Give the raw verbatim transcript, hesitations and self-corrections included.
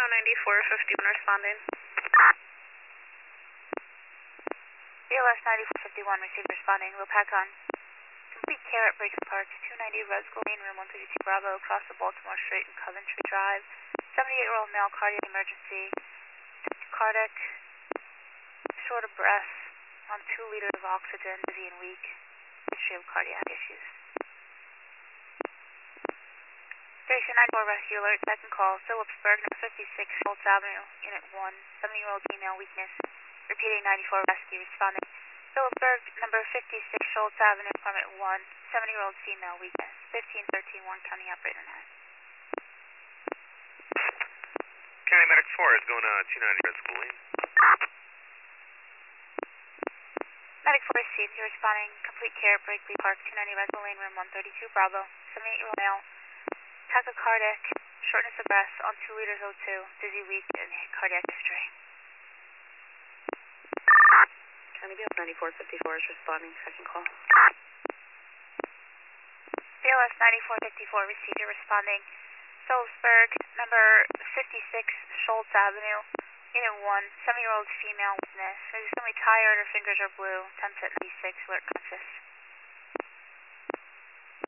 ninety-four fifty-one responding. B L S ninety-four fifty-one, received responding. Lopakon. Complete care at Breaks Park, two ninety Resco Lane, room one thirty-two Bravo, across the Baltimore Street and Coventry Drive. seventy-eight-year-old male, cardiac emergency. Cardiac, short of breath, on two liters of oxygen, dizzy and weak. History of cardiac issues. Station ninety-four rescue alert, second call, Phillipsburg, number fifty-six, Schultz Avenue, Unit one, seventy-year-old female, weakness. Repeating ninety-four rescue, responding. Phillipsburg, number fifty-six, Schultz Avenue, apartment one, seventy-year-old female, weakness. fifteen thirteen, Warren County operator nine. County Medic four is going to two ninety Red School Lane. Medic four received, you're responding. Complete care at Breakley Park, two ninety Red School Lane, room one thirty-two Bravo. seventy-eight-year-old male, tachycardic, shortness of breath, on two liters O two, dizzy, weak, and cardiac history. County B L S ninety-four fifty-four is responding, second call. B L S ninety-four fifty-four received, you're responding. Phillipsburg, number fifty-six, Schultz Avenue, Unit one, seventy-year-old female, witness. Is extremely tired, her fingers are blue, ten to ninety-six, alert conscious.